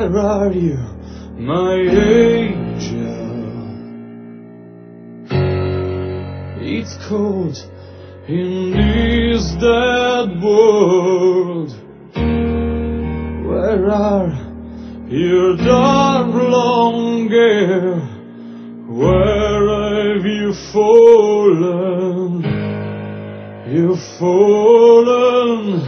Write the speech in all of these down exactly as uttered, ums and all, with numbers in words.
Where are you, my angel? It's cold in this dead world. Where are your dark long hair? Where have you fallen? You've fallen.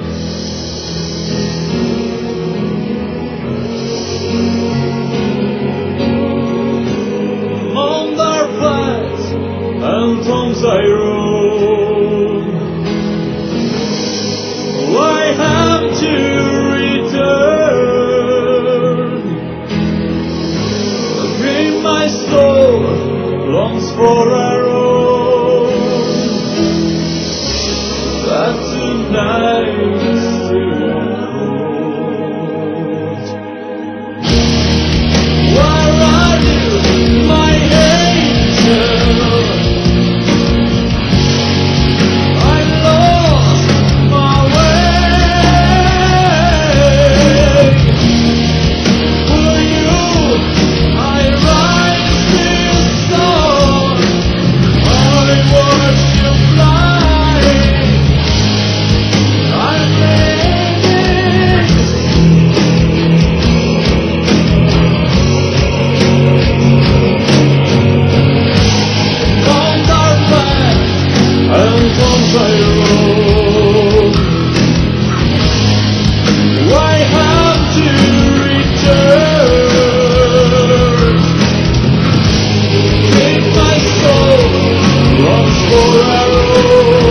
On dark paths and tongues I roam. Why have to return? Again my soul longs for our own. That tonight is still cold. Where are you, my angel? I lost my way. For you, I write this song. I watch you fly. I'm living. On dark paths and tongues I roam. Why have to return? Take my soul, longs for our own.